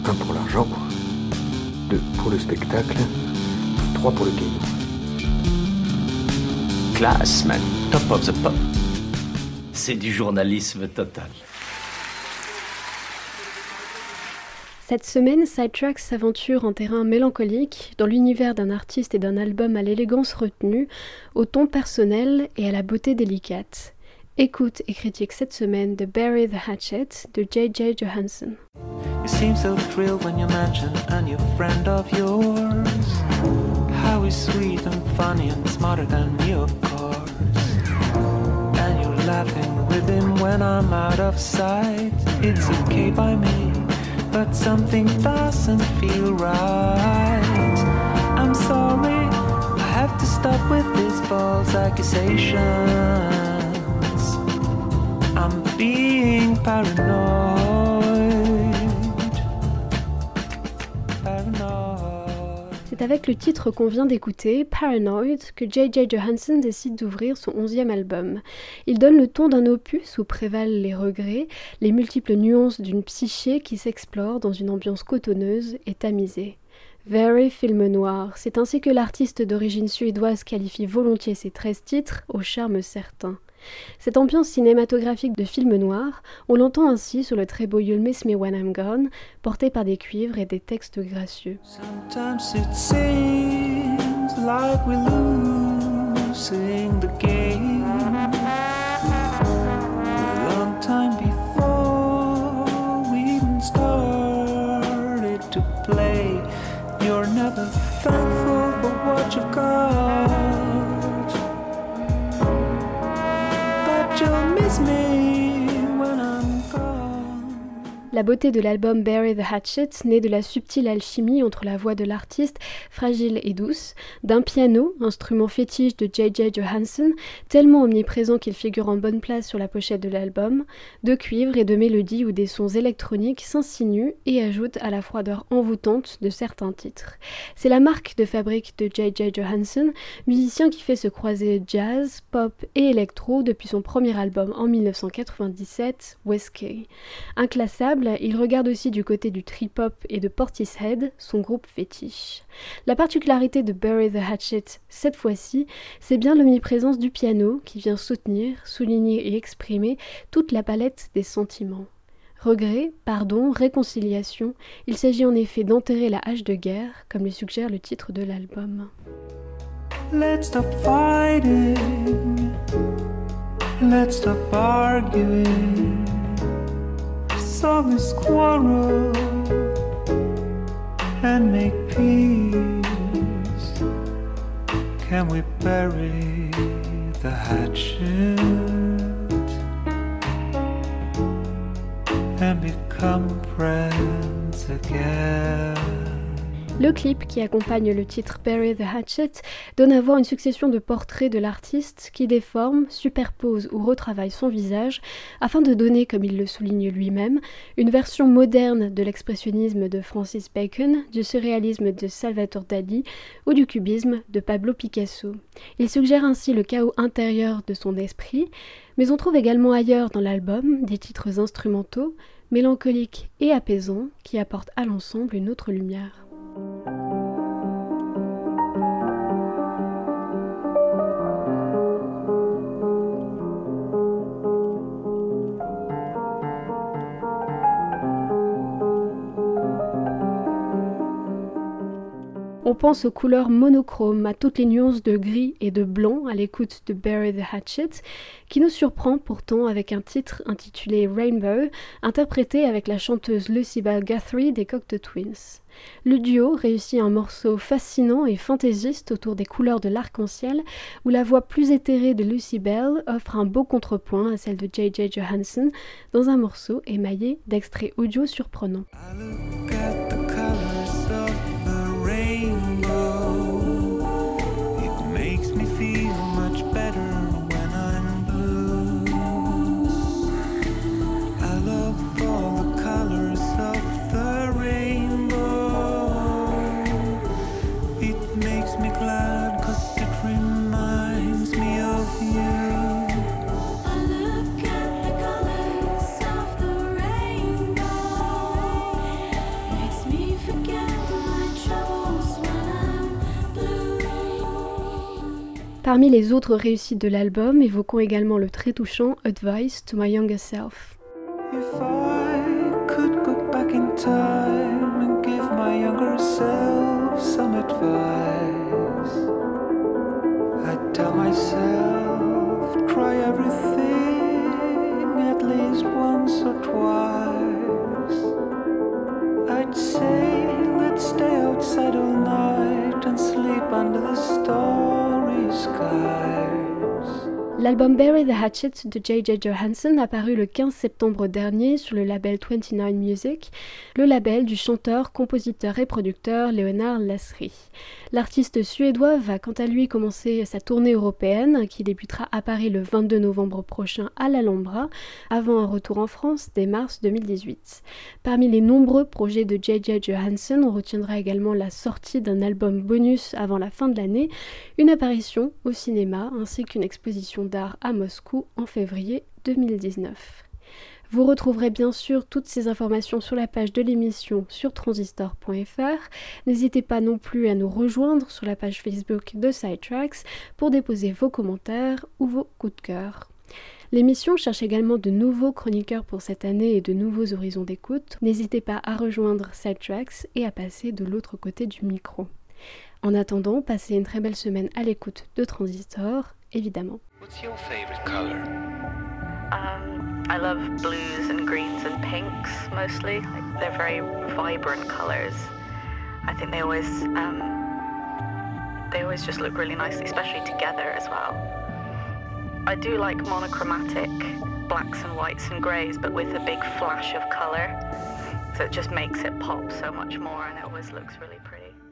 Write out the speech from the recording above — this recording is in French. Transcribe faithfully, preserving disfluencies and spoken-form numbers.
un pour l'argent, deux pour le spectacle, trois pour le caillou. Classe, man. Top of the pop. C'est du journalisme total. Cette semaine, Sidetracks s'aventure en terrain mélancolique dans l'univers d'un artiste et d'un album à l'élégance retenue, au ton personnel et à la beauté délicate. Écoute et critique cette semaine de Bury the Hatchet de J J Johansson. You seem so thrilled when you mention a new friend of yours. How he's sweet and funny and smarter than you, of course. And you're laughing with him when I'm out of sight. It's okay by me, but something doesn't feel right. I'm sorry, I have to stop with these false accusations. I'm being paranoid. C'est avec le titre qu'on vient d'écouter, Paranoid, que J J Johansson décide d'ouvrir son onzième album. Il donne le ton d'un opus où prévalent les regrets, les multiples nuances d'une psyché qui s'explore dans une ambiance cotonneuse et tamisée. Very film noir, c'est ainsi que l'artiste d'origine suédoise qualifie volontiers ses treize titres au charme certain. Cette ambiance cinématographique de film noir, on l'entend ainsi sur le très beau You'll Miss Me When I'm Gone, porté par des cuivres et des textes gracieux. Sometimes it seems like we're losing the game. A long time before we even started to play. You're never thankful for what you've got. La beauté de l'album Bury the Hatchet naît de la subtile alchimie entre la voix de l'artiste, fragile et douce, d'un piano, instrument fétiche de J J Johansson, tellement omniprésent qu'il figure en bonne place sur la pochette de l'album, de cuivres et de mélodies où des sons électroniques s'insinuent et ajoutent à la froideur envoûtante de certains titres. C'est la marque de fabrique de J J Johansson, musicien qui fait se croiser jazz, pop et électro depuis son premier album en dix-neuf cent quatre-vingt-dix-sept, Whiskey. Inclassable, il regarde aussi du côté du trip-hop et de Portishead, son groupe fétiche. La particularité de Bury the Hatchet, cette fois-ci, c'est bien l'omniprésence du piano qui vient soutenir, souligner et exprimer toute la palette des sentiments. Regret, pardon, réconciliation, il s'agit en effet d'enterrer la hache de guerre, comme le suggère le titre de l'album. Let's stop fighting, let's stop arguing. Solve this quarrel and make peace. Can we bury the hatchet and become friends again? Le clip qui accompagne le titre Bury the Hatchet donne à voir une succession de portraits de l'artiste qui déforme, superpose ou retravaille son visage afin de donner, comme il le souligne lui-même, une version moderne de l'expressionnisme de Francis Bacon, du surréalisme de Salvador Dali ou du cubisme de Pablo Picasso. Il suggère ainsi le chaos intérieur de son esprit, mais on trouve également ailleurs dans l'album des titres instrumentaux, mélancoliques et apaisants qui apportent à l'ensemble une autre lumière. On pense aux couleurs monochromes, à toutes les nuances de gris et de blanc à l'écoute de Bury the Hatchet, qui nous surprend pourtant avec un titre intitulé Rainbow, interprété avec la chanteuse Lucy Bell Guthrie des Cocteau Twins. Le duo réussit un morceau fascinant et fantaisiste autour des couleurs de l'arc-en-ciel, où la voix plus éthérée de Lucy Bell offre un beau contrepoint à celle de J J Johansson, dans un morceau émaillé d'extraits audio surprenants. Parmi les autres réussites de l'album, évoquons également le très touchant Advice to My Younger Self. If I could go back in time and give my younger self some advice, I'd tell myself, try everything at least once or twice. I'd say, let's stay outside all night and sleep under the starry skies. L'album Bury the Hatchet de J J Johansson a paru le quinze septembre dernier sur le label vingt-neuf Music, le label du chanteur, compositeur et producteur Leonard Lasry. L'artiste suédois va quant à lui commencer sa tournée européenne qui débutera à Paris le vingt-deux novembre prochain à l'Alhambra, avant un retour en France dès mars deux mille dix-huit. Parmi les nombreux projets de J J Johansson, on retiendra également la sortie d'un album bonus avant la fin de l'année, une apparition au cinéma ainsi qu'une exposition d'art à Moscou en février deux mille dix-neuf. Vous retrouverez bien sûr toutes ces informations sur la page de l'émission sur transistor point f r. N'hésitez pas non plus à nous rejoindre sur la page Facebook de Sidetracks pour déposer vos commentaires ou vos coups de cœur. L'émission cherche également de nouveaux chroniqueurs pour cette année et de nouveaux horizons d'écoute. N'hésitez pas à rejoindre Sidetracks et à passer de l'autre côté du micro. En attendant, passez une très belle semaine à l'écoute de Transistor, évidemment. What's your favorite color? Um, I love blues and greens and pinks mostly. Like, they're very vibrant colors. I think they always um, they always just look really nice, especially together as well. I do like monochromatic blacks and whites and greys, but with a big flash of color. So it just makes it pop so much more, and it always looks really pretty.